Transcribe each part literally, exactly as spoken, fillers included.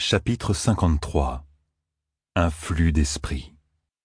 Chapitre cinquante-trois. Un flux d'esprit.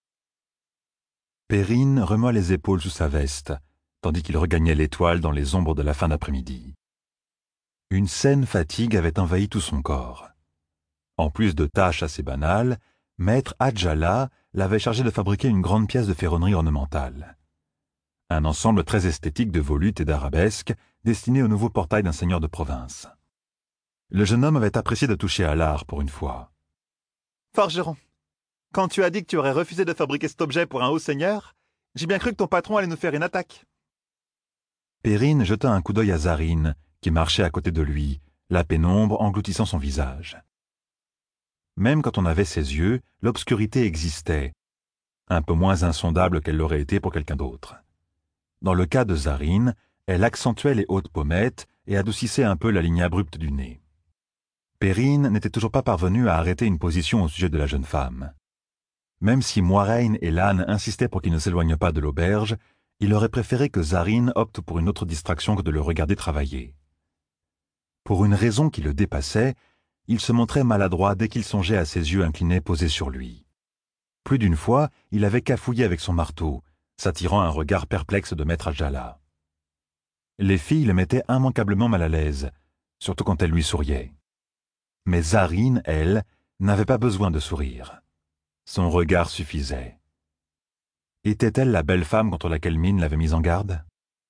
Perrine remua les épaules sous sa veste, tandis qu'il regagnait l'étoile dans les ombres de la fin d'après-midi. Une saine fatigue avait envahi tout son corps. En plus de tâches assez banales, maître Adjala l'avait chargé de fabriquer une grande pièce de ferronnerie ornementale. Un ensemble très esthétique de volutes et d'arabesques destiné au nouveau portail d'un seigneur de province. Le jeune homme avait apprécié de toucher à l'art pour une fois. « Forgeron, quand tu as dit que tu aurais refusé de fabriquer cet objet pour un haut seigneur, j'ai bien cru que ton patron allait nous faire une attaque. » Perrine jeta un coup d'œil à Zarine, qui marchait à côté de lui, la pénombre engloutissant son visage. Même quand on avait ses yeux, l'obscurité existait, un peu moins insondable qu'elle l'aurait été pour quelqu'un d'autre. Dans le cas de Zarine, elle accentuait les hautes pommettes et adoucissait un peu la ligne abrupte du nez. Perrine n'était toujours pas parvenue à arrêter une position au sujet de la jeune femme. Même si Moiraine et l'âne insistaient pour qu'il ne s'éloigne pas de l'auberge, il aurait préféré que Zarine opte pour une autre distraction que de le regarder travailler. Pour une raison qui le dépassait, il se montrait maladroit dès qu'il songeait à ses yeux inclinés posés sur lui. Plus d'une fois, il avait cafouillé avec son marteau, s'attirant un regard perplexe de maître Adjala. Les filles le mettaient immanquablement mal à l'aise, surtout quand elles lui souriaient. Mais Zarine, elle, n'avait pas besoin de sourire. Son regard suffisait. Était-elle la belle femme contre laquelle Mine l'avait mise en garde?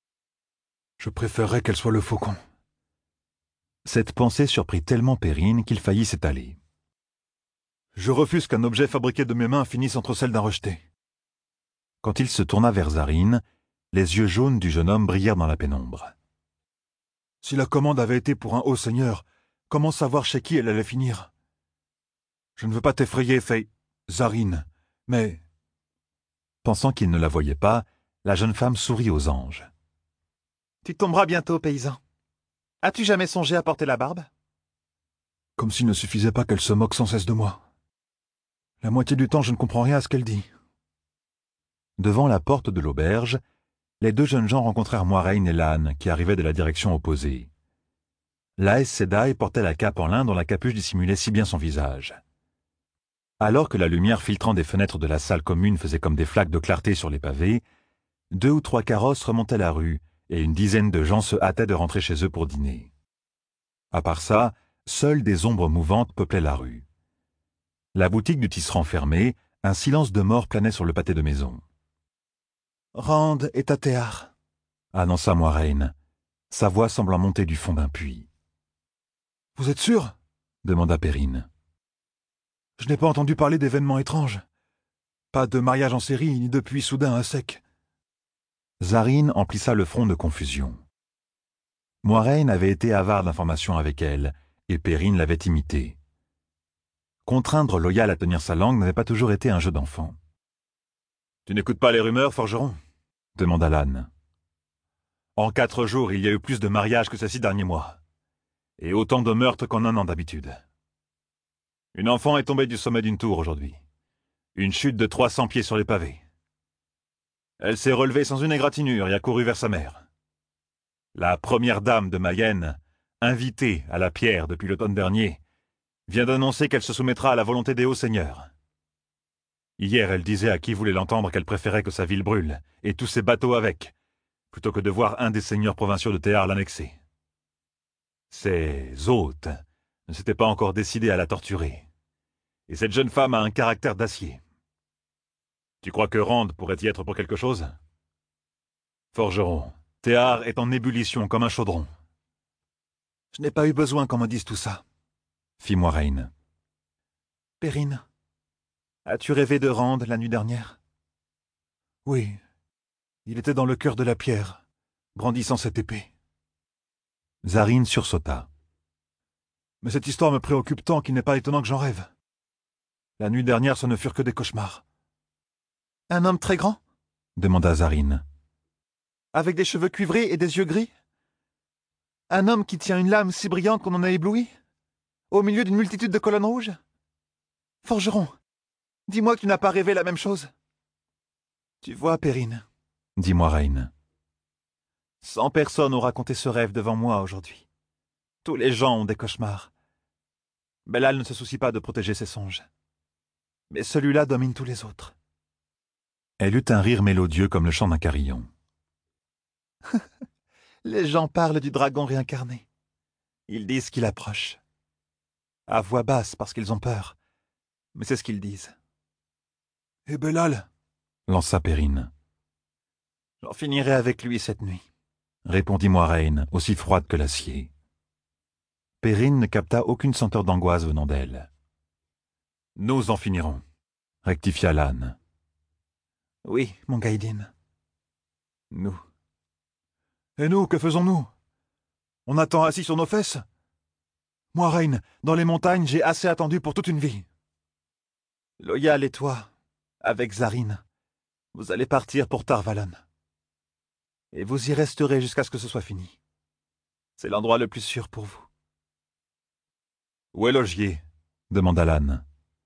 Je préférerais qu'elle soit le faucon. Cette pensée surprit tellement Perrine qu'il faillit s'étaler. Je refuse qu'un objet fabriqué de mes mains finisse entre celles d'un rejeté. Quand il se tourna vers Zarine, les yeux jaunes du jeune homme brillèrent dans la pénombre. Si la commande avait été pour un haut seigneur, comment savoir chez qui elle allait finir? Je ne veux pas t'effrayer, Fay, Zarine, mais... Pensant qu'il ne la voyait pas, la jeune femme sourit aux anges. Tu tomberas bientôt, paysan. As-tu jamais songé à porter la barbe? Comme s'il ne suffisait pas qu'elle se moque sans cesse de moi. La moitié du temps, je ne comprends rien à ce qu'elle dit. Devant la porte de l'auberge, les deux jeunes gens rencontrèrent Moiraine et l'âne, qui arrivaient de la direction opposée. L'Aes Sedai portait la cape en lin dont la capuche dissimulait si bien son visage. Alors que la lumière filtrant des fenêtres de la salle commune faisait comme des flaques de clarté sur les pavés, deux ou trois carrosses remontaient la rue et une dizaine de gens se hâtaient de rentrer chez eux pour dîner. À part ça, seules des ombres mouvantes peuplaient la rue. La boutique du tisserand fermée, un silence de mort planait sur le pâté de maison. « Rand est à Théar », annonça Moiraine, sa voix semblant monter du fond d'un puits. « Vous êtes sûr ?» demanda Perrine. « Je n'ai pas entendu parler d'événements étranges. Pas de mariage en série, ni de puits soudain à sec. » Zarine emplissa le front de confusion. Moiraine avait été avare d'informations avec elle, et Perrine l'avait imité. Contraindre Loyal à tenir sa langue n'avait pas toujours été un jeu d'enfant. « Tu n'écoutes pas les rumeurs, forgeron ?» demanda l'âne. « En quatre jours, il y a eu plus de mariages que ces six derniers mois, et autant de meurtres qu'en un an d'habitude. Une enfant est tombée du sommet d'une tour aujourd'hui. Une chute de trois cents pieds sur les pavés. Elle s'est relevée sans une égratignure et a couru vers sa mère. La première dame de Mayenne, invitée à la pierre depuis l'automne dernier, vient d'annoncer qu'elle se soumettra à la volonté des hauts seigneurs. Hier, elle disait à qui voulait l'entendre qu'elle préférait que sa ville brûle, et tous ses bateaux avec, plutôt que de voir un des seigneurs provinciaux de Théar l'annexer. Ses hôtes ne s'étaient pas encore décidés à la torturer, et cette jeune femme a un caractère d'acier. Tu crois que Rand pourrait y être pour quelque chose? Forgeron, Théar est en ébullition comme un chaudron. Je n'ai pas eu besoin qu'on me dise tout ça, fit Moiraine. Perrine, as-tu rêvé de Rand la nuit dernière? Oui, il était dans le cœur de la pierre, brandissant cette épée. Zarine sursauta. Mais cette histoire me préoccupe tant qu'il n'est pas étonnant que j'en rêve. La nuit dernière, ce ne furent que des cauchemars. Un homme très grand? Demanda Zarine. Avec des cheveux cuivrés et des yeux gris? Un homme qui tient une lame si brillante qu'on en a ébloui? Au milieu d'une multitude de colonnes rouges? Forgeron, dis-moi que tu n'as pas rêvé la même chose. Tu vois, Perrine, dit Moiraine. Cent personnes ont raconté ce rêve devant moi aujourd'hui. Tous les gens ont des cauchemars. Bellal ne se soucie pas de protéger ses songes. Mais celui-là domine tous les autres. Elle eut un rire mélodieux comme le chant d'un carillon. Les gens parlent du dragon réincarné. Ils disent qu'il approche. À voix basse parce qu'ils ont peur. Mais c'est ce qu'ils disent. Et Bellal ? Lança Perrine. J'en finirai avec lui cette nuit. Répondit Moiraine, aussi froide que l'acier. Perrine ne capta aucune senteur d'angoisse venant d'elle. Nous en finirons, rectifia Lann. Oui, mon Gaïdin. Nous. Et nous, que faisons-nous? On attend assis sur nos fesses? Moiraine, dans les montagnes, j'ai assez attendu pour toute une vie. Loyal et toi, avec Zarine, vous allez partir pour Tar Valon. Et vous y resterez jusqu'à ce que ce soit fini. C'est l'endroit le plus sûr pour vous. Où est Logier? Demanda Lann.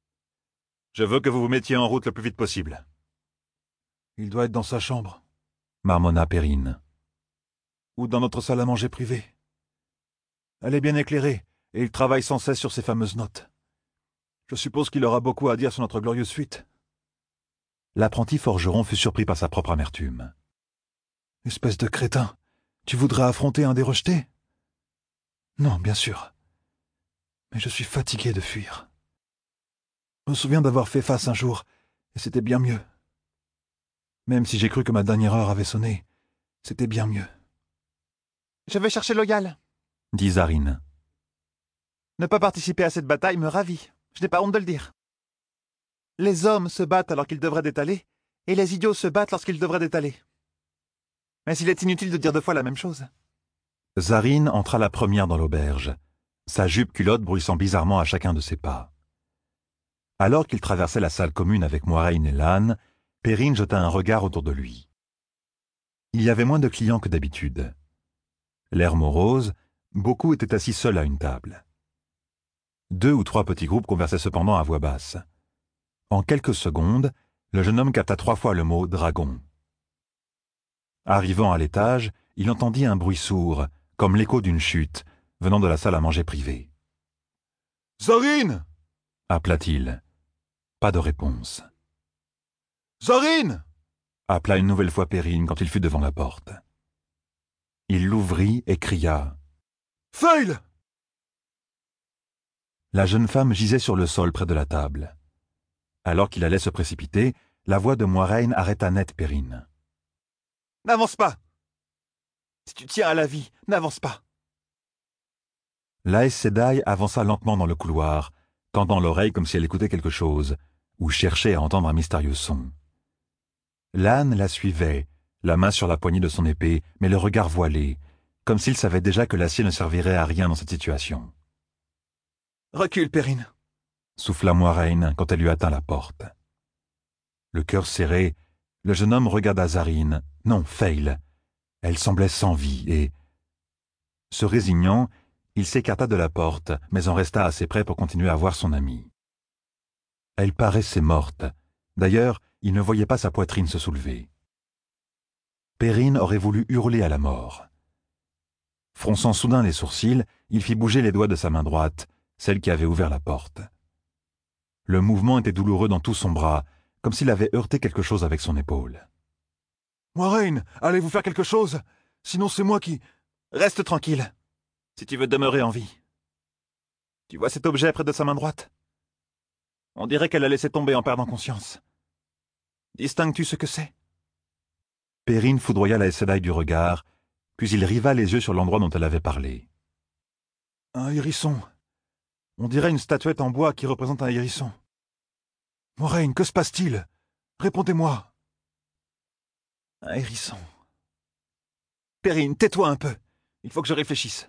Je veux que vous vous mettiez en route le plus vite possible. Il doit être dans sa chambre, marmonna Perrine. Ou dans notre salle à manger privée. Elle est bien éclairée, et il travaille sans cesse sur ses fameuses notes. Je suppose qu'il aura beaucoup à dire sur notre glorieuse fuite. L'apprenti forgeron fut surpris par sa propre amertume. Espèce de crétin, tu voudrais affronter un des rejetés? Non, bien sûr. Mais je suis fatigué de fuir. Je me souviens d'avoir fait face un jour, et c'était bien mieux. Même si j'ai cru que ma dernière heure avait sonné, c'était bien mieux. Je vais chercher Loyal, dit Zarine. Ne pas participer à cette bataille me ravit, je n'ai pas honte de le dire. Les hommes se battent alors qu'ils devraient détaler, et les idiots se battent lorsqu'ils devraient détaler. Mais il est inutile de dire deux fois la même chose. Zarine entra la première dans l'auberge, sa jupe culotte bruissant bizarrement à chacun de ses pas. Alors qu'il traversait la salle commune avec Moiraine et Lann, Perrine jeta un regard autour de lui. Il y avait moins de clients que d'habitude. L'air morose, beaucoup étaient assis seuls à une table. Deux ou trois petits groupes conversaient cependant à voix basse. En quelques secondes, le jeune homme capta trois fois le mot « dragon ». Arrivant à l'étage, il entendit un bruit sourd, comme l'écho d'une chute, venant de la salle à manger privée. « Zarine !» appela-t-il. Pas de réponse. « Zarine !» appela une nouvelle fois Perrine quand il fut devant la porte. Il l'ouvrit et cria « Fail !» La jeune femme gisait sur le sol près de la table. Alors qu'il allait se précipiter, la voix de Moiraine arrêta net Perrine. « N'avance pas! Si tu tiens à la vie, n'avance pas !» L'Aes Sedai avança lentement dans le couloir, tendant l'oreille comme si elle écoutait quelque chose, ou cherchait à entendre un mystérieux son. Lann la suivait, la main sur la poignée de son épée, mais le regard voilé, comme s'il savait déjà que l'acier ne servirait à rien dans cette situation. « Recule, Perrine !» souffla Moiraine quand elle lui atteint la porte. Le cœur serré, le jeune homme regarda Zarine, non, Fail. Elle semblait sans vie et... Se résignant, il s'écarta de la porte, mais en resta assez près pour continuer à voir son amie. Elle paraissait morte. D'ailleurs, il ne voyait pas sa poitrine se soulever. Perrine aurait voulu hurler à la mort. Fronçant soudain les sourcils, il fit bouger les doigts de sa main droite, celle qui avait ouvert la porte. Le mouvement était douloureux dans tout son bras, comme s'il avait heurté quelque chose avec son épaule. « Moiraine, allez vous faire quelque chose, sinon c'est moi qui... »« Reste tranquille, si tu veux demeurer en vie. Tu vois cet objet près de sa main droite? On dirait qu'elle l'a laissé tomber en perdant conscience. Distingues-tu ce que c'est? » Perrine foudroya la Aes Sedai du regard, puis il riva les yeux sur l'endroit dont elle avait parlé. « Un hérisson. On dirait une statuette en bois qui représente un hérisson. Moiraine, que se passe-t-il? Répondez-moi. » Un hérisson. Perrine, tais-toi un peu. Il faut que je réfléchisse.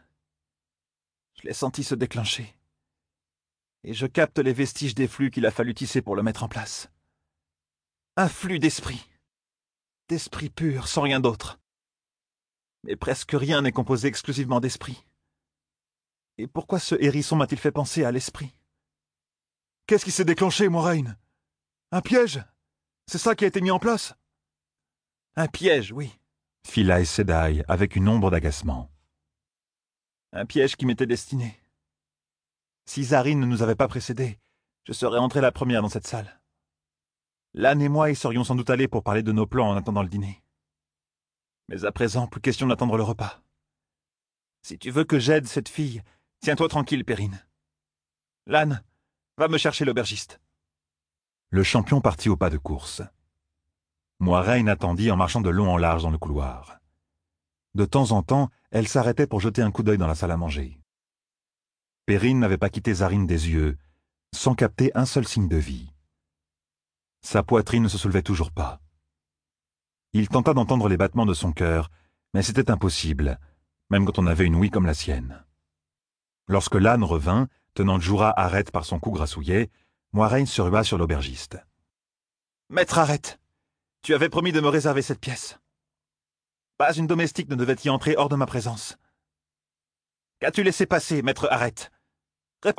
Je l'ai senti se déclencher. Et je capte les vestiges des flux qu'il a fallu tisser pour le mettre en place. Un flux d'esprit. D'esprit pur, sans rien d'autre. Mais presque rien n'est composé exclusivement d'esprit. Et pourquoi ce hérisson m'a-t-il fait penser à l'esprit? Qu'est-ce qui s'est déclenché, Moiraine? Un piège? C'est ça qui a été mis en place? Un piège, oui, fit la Aes Sedai, avec une ombre d'agacement. Un piège qui m'était destiné. Si Zarine ne nous avait pas précédés, je serais entrée la première dans cette salle. Lan et moi y serions sans doute allés pour parler de nos plans en attendant le dîner. Mais à présent, plus question d'attendre le repas. Si tu veux que j'aide cette fille, tiens-toi tranquille, Perrine. Lan, va me chercher l'aubergiste. Le champion partit au pas de course. Moiraine attendit en marchant de long en large dans le couloir. De temps en temps, elle s'arrêtait pour jeter un coup d'œil dans la salle à manger. Perrine n'avait pas quitté Zarine des yeux, sans capter un seul signe de vie. Sa poitrine ne se soulevait toujours pas. Il tenta d'entendre les battements de son cœur, mais c'était impossible, même quand on avait une ouïe comme la sienne. Lorsque Lan revint, tenant Jura Arrête par son cou grassouillet, Moiraine se rua sur l'aubergiste. « Maître Arrête, tu avais promis de me réserver cette pièce. Pas une domestique ne devait y entrer hors de ma présence. Qu'as-tu laissé passer, maître Arrête? Réponds. »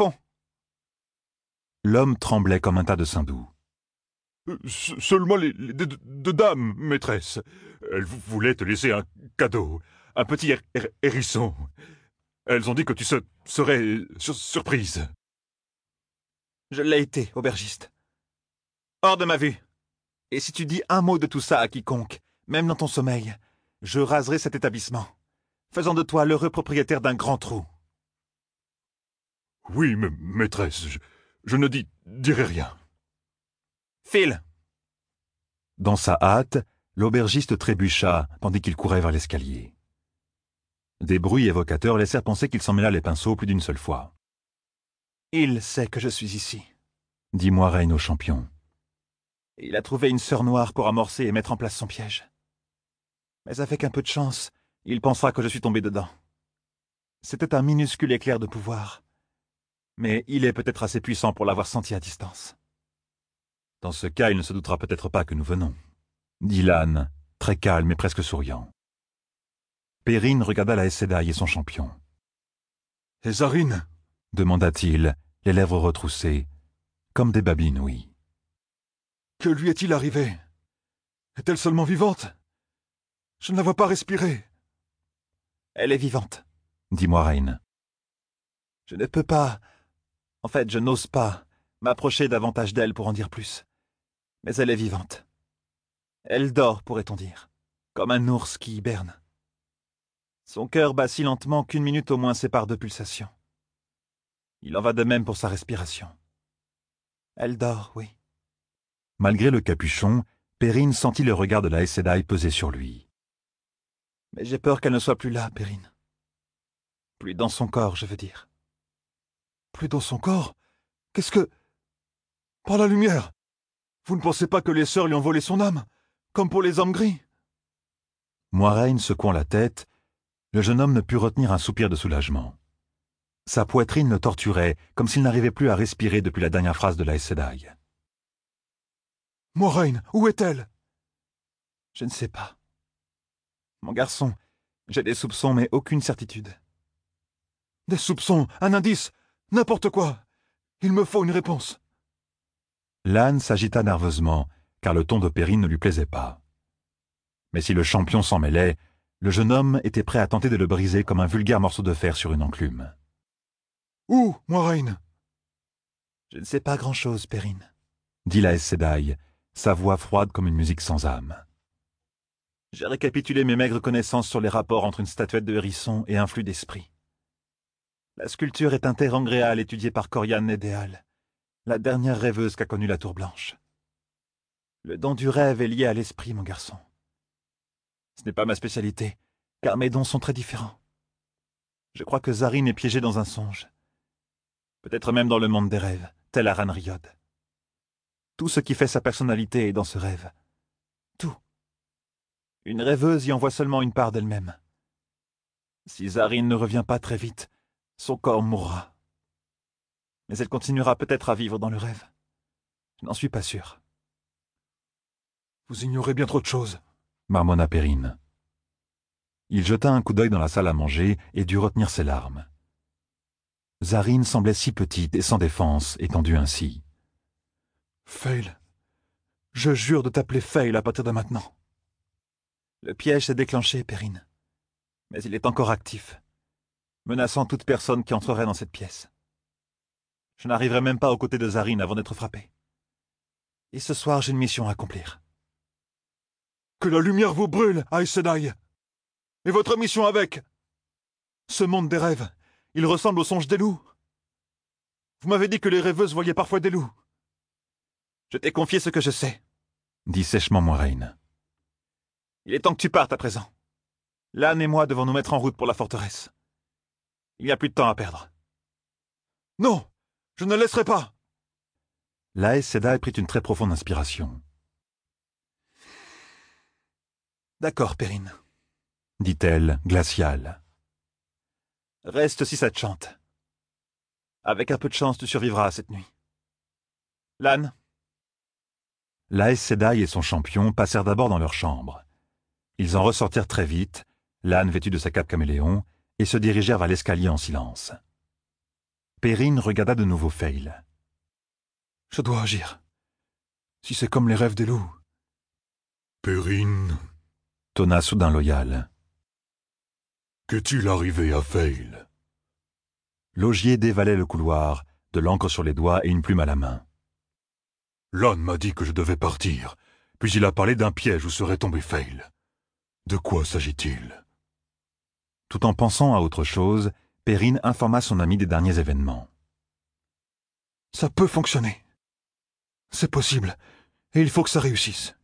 L'homme tremblait comme un tas de saindoux. Euh, seulement les, les deux, deux dames, maîtresse. Elles voulaient te laisser un cadeau, un petit hér hér hérisson. Elles ont dit que tu se, serais sur surprise. Je l'ai été, aubergiste. Hors de ma vue. Et si tu dis un mot de tout ça à quiconque, même dans ton sommeil, je raserai cet établissement, faisant de toi l'heureux propriétaire d'un grand trou. Oui, mais maîtresse, je, je ne dis, dirai rien. File. Dans sa hâte, l'aubergiste trébucha tandis qu'il courait vers l'escalier. Des bruits évocateurs laissèrent penser qu'il s'en mêla les pinceaux plus d'une seule fois. « Il sait que je suis ici, » dit Moiraine au champion. « Il a trouvé une sœur noire pour amorcer et mettre en place son piège. Mais avec un peu de chance, il pensera que je suis tombé dedans. C'était un minuscule éclair de pouvoir, mais il est peut-être assez puissant pour l'avoir senti à distance. » « Dans ce cas, il ne se doutera peut-être pas que nous venons, » dit Lan, très calme et presque souriant. Perrine regarda la Aes Sedai et son champion. « Et Zarine ?» demanda-t-il, les lèvres retroussées, comme des babinouilles. « Que lui est-il arrivé? Est-elle seulement vivante? Je ne la vois pas respirer. »« Elle est vivante, » dit Moiraine. « Je ne peux pas, en fait, je n'ose pas m'approcher davantage d'elle pour en dire plus. Mais elle est vivante. Elle dort, pourrait-on dire, comme un ours qui hiberne. Son cœur bat si lentement qu'une minute au moins sépare deux pulsations. Il en va de même pour sa respiration. Elle dort, oui. » Malgré le capuchon, Perrine sentit le regard de la Aes Sedai peser sur lui. « Mais j'ai peur qu'elle ne soit plus là, Perrine. Plus dans son corps, je veux dire. »« Plus dans son corps? Qu'est-ce que... Par la lumière! Vous ne pensez pas que les sœurs lui ont volé son âme, comme pour les hommes gris? » Moiraine secouant la tête, le jeune homme ne put retenir un soupir de soulagement. Sa poitrine le torturait, comme s'il n'arrivait plus à respirer depuis la dernière phrase de la Aes Sedai. « Moiraine, où est-elle? » ?»« Je ne sais pas. Mon garçon, j'ai des soupçons, mais aucune certitude. »« Des soupçons, un indice, n'importe quoi. Il me faut une réponse. » Lan s'agita nerveusement, car le ton de Perrine ne lui plaisait pas. Mais si le champion s'en mêlait, le jeune homme était prêt à tenter de le briser comme un vulgaire morceau de fer sur une enclume. « Où, Moiraine? »« Je ne sais pas grand-chose, Perrine, » dit la Aes Sedai, sa voix froide comme une musique sans âme. « J'ai récapitulé mes maigres connaissances sur les rapports entre une statuette de hérisson et un flux d'esprit. La sculpture est un terrain réel étudié par Coriane Nédéal, la dernière rêveuse qu'a connue la Tour Blanche. Le don du rêve est lié à l'esprit, mon garçon. Ce n'est pas ma spécialité, car mes dons sont très différents. Je crois que Zarine est piégée dans un songe. Peut-être même dans le monde des rêves, tel Aranriod. Tout ce qui fait sa personnalité est dans ce rêve. Tout. Une rêveuse y envoie seulement une part d'elle-même. Si Zarine ne revient pas très vite, son corps mourra. Mais elle continuera peut-être à vivre dans le rêve. Je n'en suis pas sûr. »« Vous ignorez bien trop de choses, » marmonna Perrine. Il jeta un coup d'œil dans la salle à manger et dut retenir ses larmes. Zarine semblait si petite et sans défense, étendue ainsi. « Fail. Je jure de t'appeler Fail à partir de maintenant. » Le piège s'est déclenché, Perrine. Mais il est encore actif, menaçant toute personne qui entrerait dans cette pièce. Je n'arriverai même pas aux côtés de Zarine avant d'être frappé. Et ce soir, j'ai une mission à accomplir. Que la lumière vous brûle, Aes Sedai. Et votre mission avec. Ce monde des rêves, il ressemble au songe des loups. Vous m'avez dit que les rêveuses voyaient parfois des loups. Je t'ai confié ce que je sais, dit sèchement Moiraine. Il est temps que tu partes à présent. Lan et moi devons nous mettre en route pour la forteresse. Il n'y a plus de temps à perdre. Non, je ne laisserai pas. L'Aes Sedai prit une très profonde inspiration. D'accord, Perrine, dit-elle, glaciale. Reste si ça te chante. Avec un peu de chance, tu survivras à cette nuit. Lan. L'Aes Sedai et son champion passèrent d'abord dans leur chambre. Ils en ressortirent très vite, Lan vêtu de sa cape caméléon, et se dirigèrent vers l'escalier en silence. Perrine regarda de nouveau Fail. Je dois agir. Si c'est comme les rêves des loups. Perrine, tonna soudain Loial. Qu'est-il arrivé à Fail? L'augier dévalait le couloir, de l'encre sur les doigts et une plume à la main. Lan m'a dit que je devais partir, puis il a parlé d'un piège où serait tombé Fail. De quoi s'agit-il? Tout en pensant à autre chose, Perrine informa son ami des derniers événements. Ça peut fonctionner. C'est possible, et il faut que ça réussisse.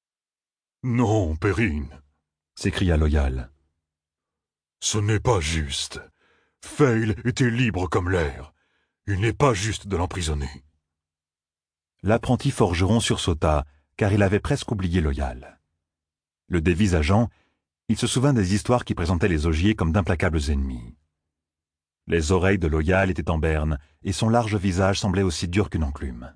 Non, Perrine, s'écria Loial. Ce n'est pas juste. Fail était libre comme l'air. Il n'est pas juste de l'emprisonner. L'apprenti forgeron sursauta, car il avait presque oublié Loial. Le dévisageant, il se souvint des histoires qui présentaient les augiers comme d'implacables ennemis. Les oreilles de Loial étaient en berne, et son large visage semblait aussi dur qu'une enclume.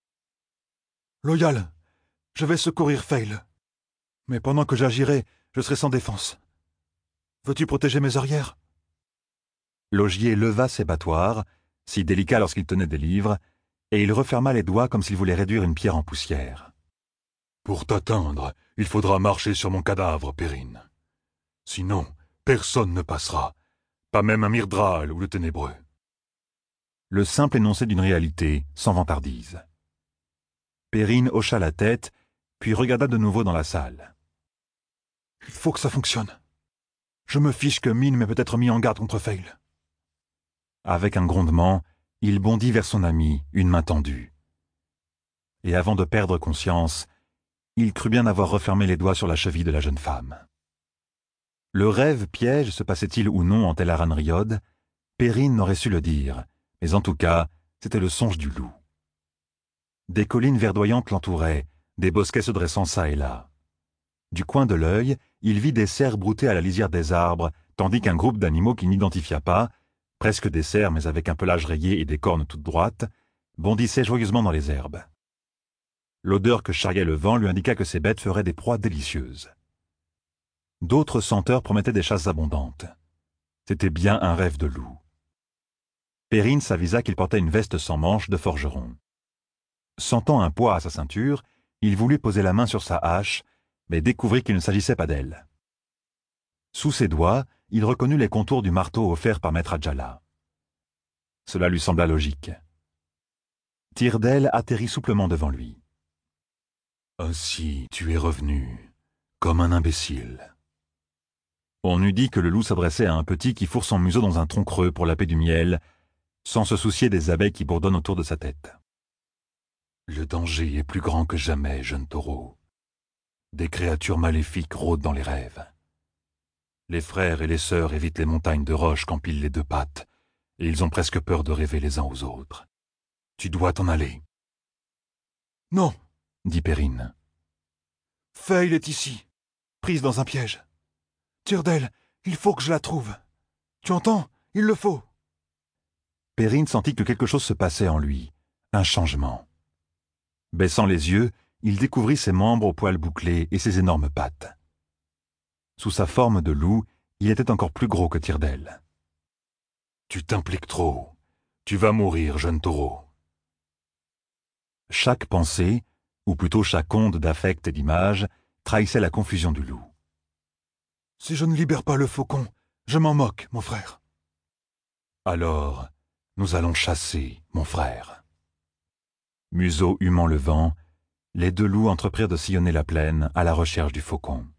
Loial, je vais secourir Fail. Mais pendant que j'agirai, je serai sans défense. Veux-tu protéger mes arrières? L'augier leva ses battoirs, si délicats lorsqu'il tenait des livres, et il referma les doigts comme s'il voulait réduire une pierre en poussière. Pour t'atteindre, il faudra marcher sur mon cadavre, Perrine. Sinon, personne ne passera, pas même un Myrddraal ou le Ténébreux. Le simple énoncé d'une réalité, sans vantardise. Perrine hocha la tête, puis regarda de nouveau dans la salle. Il faut que ça fonctionne. Je me fiche que Mine m'ait peut-être mis en garde contre Fail. Avec un grondement, il bondit vers son ami, une main tendue. Et avant de perdre conscience, il crut bien avoir refermé les doigts sur la cheville de la jeune femme. Le rêve piège se passait-il ou non en Telaran Riyod, Perrine n'aurait su le dire, mais en tout cas, c'était le songe du loup. Des collines verdoyantes l'entouraient, des bosquets se dressant çà et là. Du coin de l'œil, il vit des cerfs brouter à la lisière des arbres, tandis qu'un groupe d'animaux qu'il n'identifia pas, presque des cerfs mais avec un pelage rayé et des cornes toutes droites, bondissait joyeusement dans les herbes. L'odeur que charriait le vent lui indiqua que ces bêtes feraient des proies délicieuses. D'autres senteurs promettaient des chasses abondantes. C'était bien un rêve de loup. Perrine s'avisa qu'il portait une veste sans manches de forgeron. Sentant un poids à sa ceinture, il voulut poser la main sur sa hache, mais découvrit qu'il ne s'agissait pas d'elle. Sous ses doigts, il reconnut les contours du marteau offert par Maître Adjala. Cela lui sembla logique. Tyrdael atterrit souplement devant lui. « Ainsi tu es revenu, comme un imbécile. » On eût dit que le loup s'adressait à un petit qui fourre son museau dans un tronc creux pour laper du miel, sans se soucier des abeilles qui bourdonnent autour de sa tête. « Le danger est plus grand que jamais, jeune taureau. Des créatures maléfiques rôdent dans les rêves. Les frères et les sœurs évitent les montagnes de roches qu'empilent les deux pattes, et ils ont presque peur de rêver les uns aux autres. Tu dois t'en aller. »« Non, » dit Perrine. « Fail est ici, prise dans un piège. Tyrdael, il faut que je la trouve. Tu entends? Il le faut. » Perrine sentit que quelque chose se passait en lui, un changement. Baissant les yeux, il découvrit ses membres aux poils bouclés et ses énormes pattes. Sous sa forme de loup, il était encore plus gros que Tyrdael. « Tu t'impliques trop. Tu vas mourir, jeune taureau. » Chaque pensée, ou plutôt chaque onde d'affect et d'image, trahissait la confusion du loup. « Si je ne libère pas le faucon, je m'en moque, mon frère. » Alors, Nous allons chasser, mon frère. » Museau humant le vent, les deux loups entreprirent de sillonner la plaine à la recherche du faucon.